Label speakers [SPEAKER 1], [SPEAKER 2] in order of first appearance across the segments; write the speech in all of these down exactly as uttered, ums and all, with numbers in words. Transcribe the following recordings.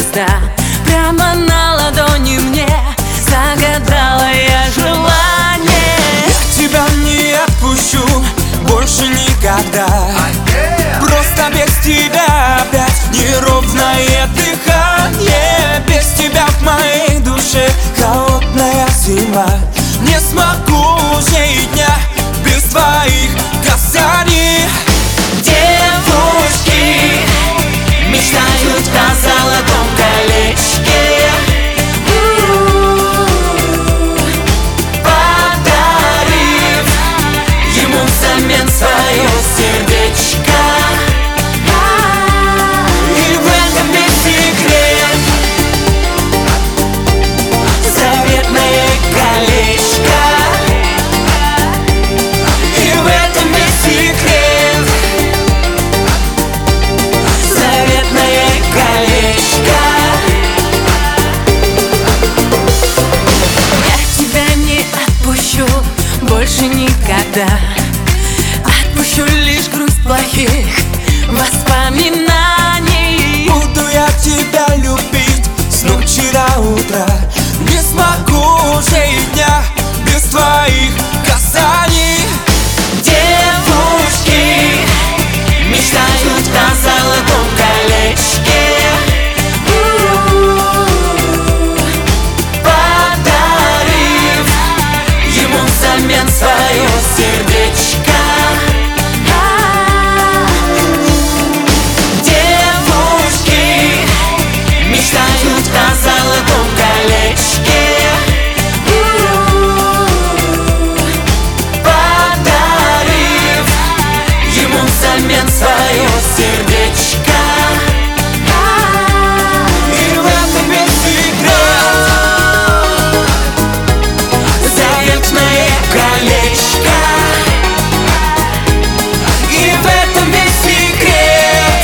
[SPEAKER 1] звезда. Прямо на ладони мне загадала я желание.
[SPEAKER 2] Я тебя не отпущу больше никогда. Просто без тебя опять неровное дыхание. Без тебя в моей душе холодная зима. Не смогу уже и дня без твоих касаний.
[SPEAKER 1] Девушки мечтают о золотом колечке, подарив ему взамен свое сердечко. И в этом весь секрет, заветное колечко. И в этом весь секрет, заветное колечко. Я тебя не отпущу больше никогда. Отпущу лишь грусть плохих воспоминаний.
[SPEAKER 2] Буду я тебя любить с ночи до утра. Не смогу уже и дня без твоих касаний.
[SPEAKER 1] Девушки мечтают о золотом колечке, подарив ему взамен свое сердечко. Девушки мечтают о золотом колечке, подарив ему взамен свое сердечко.
[SPEAKER 2] И в этом весь секрет,
[SPEAKER 1] Заветное колечко.
[SPEAKER 2] и в этом весь секрет,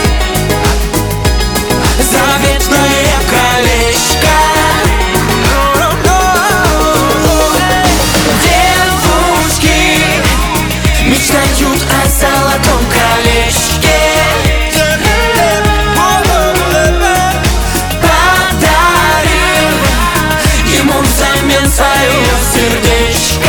[SPEAKER 1] Заветное колечко. Девушки мечтают о золотом колечке, подарив ему взамен свое сердечко.